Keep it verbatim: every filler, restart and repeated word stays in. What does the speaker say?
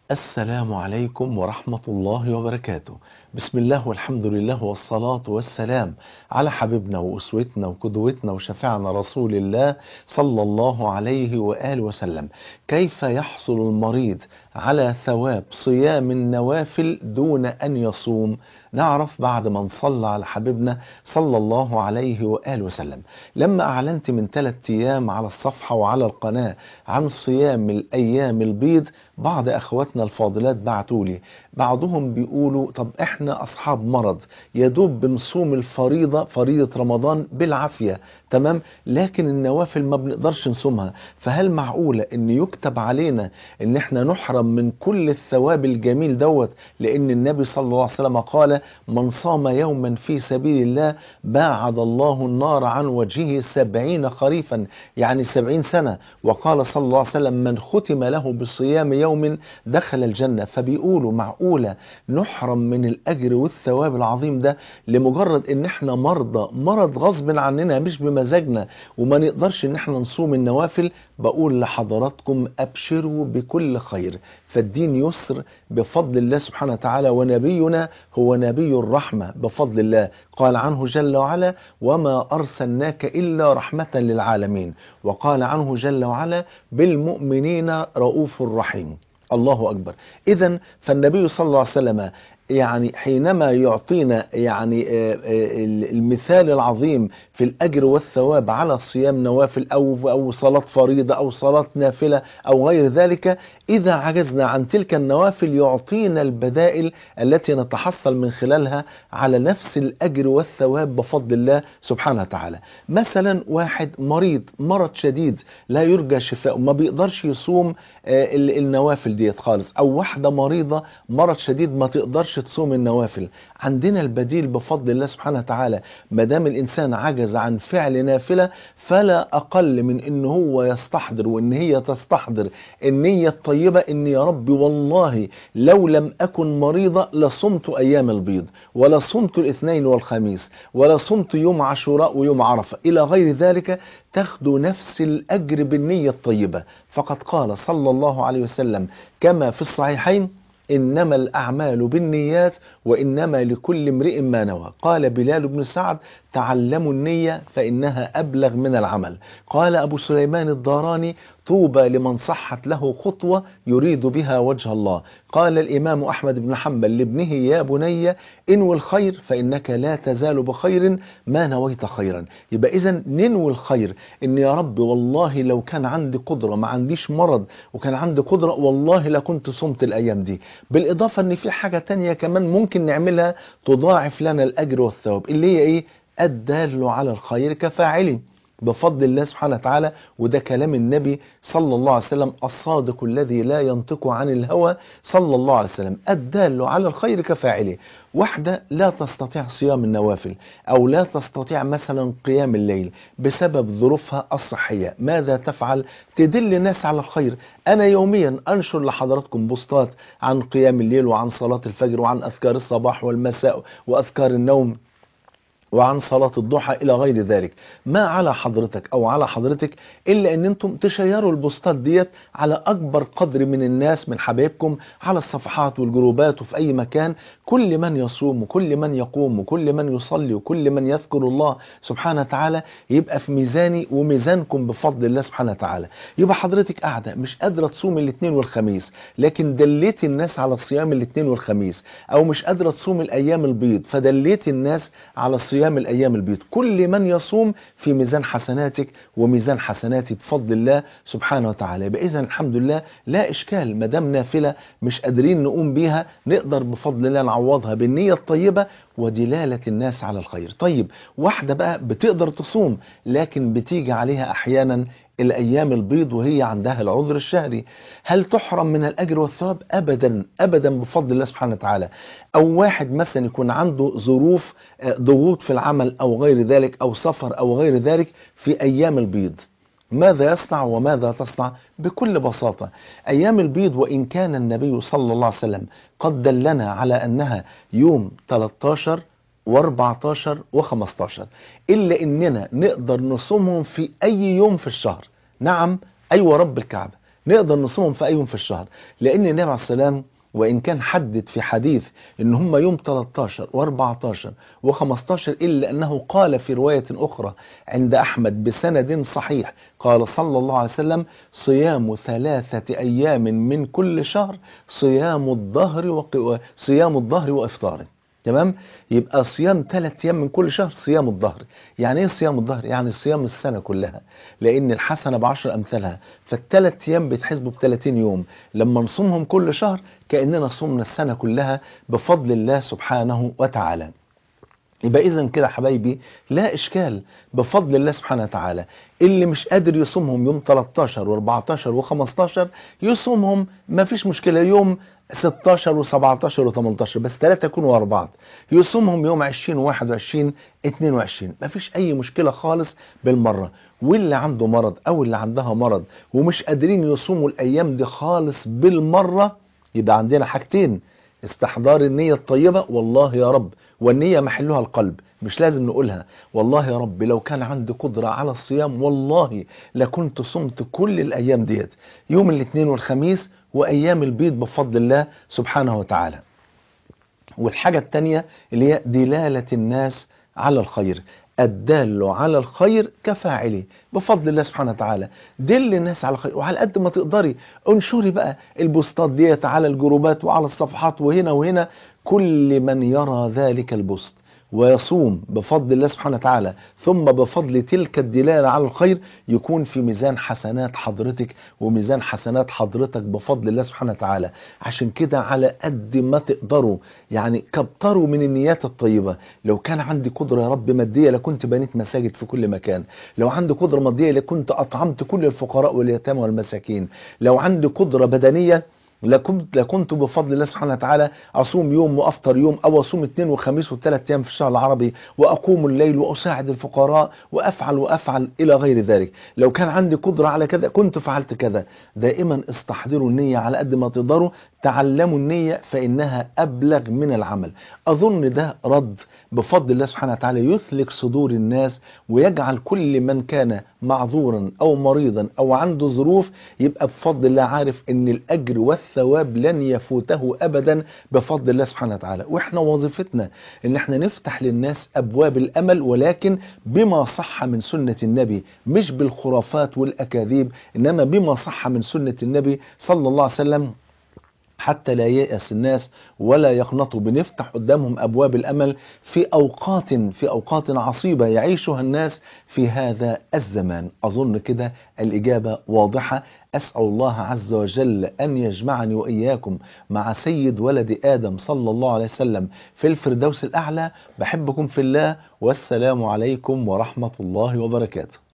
السلام عليكم ورحمة الله وبركاته. بسم الله والحمد لله والصلاة والسلام على حبيبنا وأسوتنا وقدوتنا وشفيعنا رسول الله صلى الله عليه وآله وسلم. كيف يحصل المريض على ثواب صيام النوافل دون أن يصوم؟ نعرف بعد ما نصلى على حبيبنا صلى الله عليه وآله وسلم. لما أعلنت من ثلاثة أيام على الصفحة وعلى القناة عن صيام الأيام البيض، بعض أخواتنا الفاضلات بعتولي، بعضهم بيقولوا طب احنا أصحاب مرض يدوب بنصوم الفريضة فريضة رمضان بالعافية، تمام، لكن النوافل ما بنقدرش نصومها، فهل معقولة ان يكتب علينا ان احنا نحرم من كل الثواب الجميل دوت؟ لان النبي صلى الله عليه وسلم قال: من صام يوما في سبيل الله باعد الله النار عن وجهه سبعين خريفا، يعني سبعين سنة. وقال صلى الله عليه وسلم: من ختم له بصيام يوم دخل الجنة. فبيقولوا معقولة نحرم من الأجر والثواب العظيم ده لمجرد ان احنا مرضى، مرض غصب عننا مش بمزاجنا، وما نقدرش ان احنا نصوم النوافل؟ بقول لحضراتكم أبشروا بكل خير، فالدين يسر بفضل الله سبحانه وتعالى، ونبينا هو نبي الرحمة بفضل الله. قال عنه جل وعلا: وما أرسلناك إلا رحمة للعالمين. وقال عنه جل وعلا: بالمؤمنين رؤوف رحيم. الله أكبر. إذن فالنبي صلى الله عليه وسلم يعني حينما يعطينا يعني المثال العظيم في الأجر والثواب على صيام نوافل أو أو صلاة فريضة أو صلاة نافلة أو غير ذلك، إذا عجزنا عن تلك النوافل يعطينا البدائل التي نتحصل من خلالها على نفس الأجر والثواب بفضل الله سبحانه وتعالى. مثلا واحد مريض مرض شديد لا يرجى شفاء، ما بيقدرش يصوم النوافل ديت خالص، أو واحدة مريضة مرض شديد ما تقدرش تصوم النوافل. عندنا البديل بفضل الله سبحانه وتعالى. ما دام الإنسان عجز عن فعل نافلة، فلا أقل من إن هو يستحضر وإن هي تستحضر النية الطيبة، إن يا رب والله لو لم أكن مريضة لصمت أيام البيض، ولا صمت الاثنين والخميس، ولا صمت يوم عاشوراء ويوم عرفة إلى غير ذلك، تاخدوا نفس الأجر بالنية الطيبة. فقد قال صلى الله عليه وسلم كما في الصحيحين: إنما الأعمال بالنيات وإنما لكل امرئ ما نوى. قال بلال بن سعد: تعلموا النية فإنها أبلغ من العمل. قال أبو سليمان الداراني: طوبى لمن صحت له خطوة يريد بها وجه الله. قال الإمام أحمد بن حنبل لابنه: يا بني انوي الخير فإنك لا تزال بخير ما نويت خيرا. يبقى إذن ننوي الخير، إن يا رب والله لو كان عندي قدرة، ما عنديش مرض وكان عندي قدرة، والله لكنت صمت الأيام دي. بالإضافة أن في حاجة تانية كمان ممكن نعملها تضاعف لنا الأجر والثواب، اللي هي إيه؟ الدال على الخير كفاعله بفضل الله سبحانه وتعالى. وده كلام النبي صلى الله عليه وسلم الصادق الذي لا ينطق عن الهوى صلى الله عليه وسلم: الدال على الخير كفاعله. واحدة لا تستطيع صيام النوافل أو لا تستطيع مثلا قيام الليل بسبب ظروفها الصحية، ماذا تفعل؟ تدل الناس على الخير. أنا يوميا أنشر لحضراتكم بوستات عن قيام الليل وعن صلاة الفجر وعن أذكار الصباح والمساء وأذكار النوم وعن صلاة الضحى إلى غير ذلك. ما على حضرتك أو على حضرتك إلا أن أنتم تشيروا البوستات ديت على أكبر قدر من الناس، من حبايبكم، على الصفحات والجروبات وفي أي مكان. كل من يصوم وكل من يقوم وكل من يصلي وكل من يذكر الله سبحانه وتعالى يبقى في ميزاني وميزانكم بفضل الله سبحانه وتعالى. يبقى حضرتك قاعدة مش قادرة تصوم الاثنين والخميس، لكن دليت الناس على صيام الاثنين والخميس، أو مش قادرة تصوم الأيام البيض فدليت الناس على صيام صيام الأيام البيض. كل من يصوم في ميزان حسناتك وميزان حسناتي بفضل الله سبحانه وتعالى. بإذن الحمد لله لا إشكال، ما دام نافلة مش قادرين نقوم بيها نقدر بفضل الله نعوضها بالنية الطيبة ودلالة الناس على الخير. طيب واحدة بقى بتقدر تصوم لكن بتيجي عليها أحيانا الأيام البيض وهي عندها العذر الشهري، هل تحرم من الأجر والثواب؟ أبدا أبدا بفضل الله سبحانه وتعالى. أو واحد مثلا يكون عنده ظروف ضغوط في العمل أو غير ذلك أو سفر أو غير ذلك في أيام البيض، ماذا يصنع وماذا تصنع؟ بكل بساطة أيام البيض وإن كان النبي صلى الله عليه وسلم قد دلنا على أنها يوم ثلاثة عشر واربعتاشر وخمستاشر، إلا إننا نقدر نصومهم في أي يوم في الشهر. نعم أيوة رب الكعبة نقدر نصومهم في أي يوم في الشهر، لأن النبي عليه السلام وإن كان حدد في حديث إن هم يوم تلتاشر وأربعتاشر وخمستاشر، إلا أنه قال في رواية أخرى عند أحمد بسند صحيح، قال صلى الله عليه وسلم: صيام ثلاثة أيام من كل شهر صيام الظهر وق... صيام الظهر وإفطاره. تمام؟ يبقى صيام ثلاث أيام من كل شهر صيام الظهر. يعني إيه صيام الظهر؟ يعني صيام السنة كلها، لأن الحسنة بعشر أمثالها، فالثلاث أيام بيتحسبوا ب ثلاثين يوم، لما نصومهم كل شهر كأننا صومنا السنة كلها بفضل الله سبحانه وتعالى. يبقى إذن كده حبايبي لا إشكال، بفضل الله سبحانه وتعالى. اللي مش قادر يصومهم يوم تلتاشر وأربعتاشر وخمستاشر يصومهم، ما فيش مشكلة، يوم ستاشر وسبعتاشر وتمنتاشر، بس ثلاثة يكونوا ورا بعض. يصومهم يوم عشرين وواحد وعشرين اتنين وعشرين، ما فيش أي مشكلة خالص بالمرة. واللي عنده مرض أو اللي عندها مرض ومش قادرين يصوموا الأيام دي خالص بالمرة، يبقى عندنا حاجتين: استحضار النية الطيبة، والله يا رب، والنية محلها القلب، مش لازم نقولها، والله يا رب لو كان عندي قدرة على الصيام والله لكنت صمت كل الأيام ديت، يوم الاثنين والخميس وأيام البيض بفضل الله سبحانه وتعالى. والحاجة التانية اللي هي دلالة الناس على الخير، الدال على الخير كفاعله، بفضل الله سبحانه وتعالى. دل الناس على الخير، وعلى قد ما تقدري انشري بقى البوستات ديت على الجروبات وعلى الصفحات وهنا وهنا. كل من يرى ذلك البوست ويصوم بفضل الله سبحانه وتعالى ثم بفضل تلك الدلالة على الخير يكون في ميزان حسنات حضرتك وميزان حسنات حضرتك بفضل الله سبحانه وتعالى. عشان كده على قد ما تقدروا يعني كبتروا من النيات الطيبة. لو كان عندي قدرة يا رب مادية لكنت بنيت مساجد في كل مكان، لو عندي قدرة مادية لكنت أطعمت كل الفقراء واليتامى والمساكين، لو عندي قدرة بدنية لكنت لكنت بفضل الله سبحانه وتعالى اصوم يوم وافطر يوم، او اصوم اثنين وخميس وثلاث ايام في الشهر العربي، واقوم الليل واساعد الفقراء وافعل وافعل الى غير ذلك. لو كان عندي قدرة على كذا كنت فعلت كذا. دائما استحضروا النية على قد ما تقدروا، تعلموا النية فانها ابلغ من العمل. اظن ده رد بفضل الله سبحانه وتعالى يثلك صدور الناس، ويجعل كل من كان معذورا او مريضا او عنده ظروف يبقى بفضل الله عارف ان الاجر والثواب لن يفوته ابدا بفضل الله سبحانه وتعالى. واحنا وظيفتنا ان احنا نفتح للناس ابواب الامل، ولكن بما صح من سنة النبي، مش بالخرافات والاكاذيب، انما بما صح من سنة النبي صلى الله عليه وسلم، حتى لا ييأس الناس ولا يقنطوا. بنفتح قدامهم أبواب الأمل في أوقات في أوقات عصيبة يعيشها الناس في هذا الزمان. أظن كده الإجابة واضحة. أسأل الله عز وجل أن يجمعني وإياكم مع سيد ولد آدم صلى الله عليه وسلم في الفردوس الأعلى. بحبكم في الله، والسلام عليكم ورحمة الله وبركاته.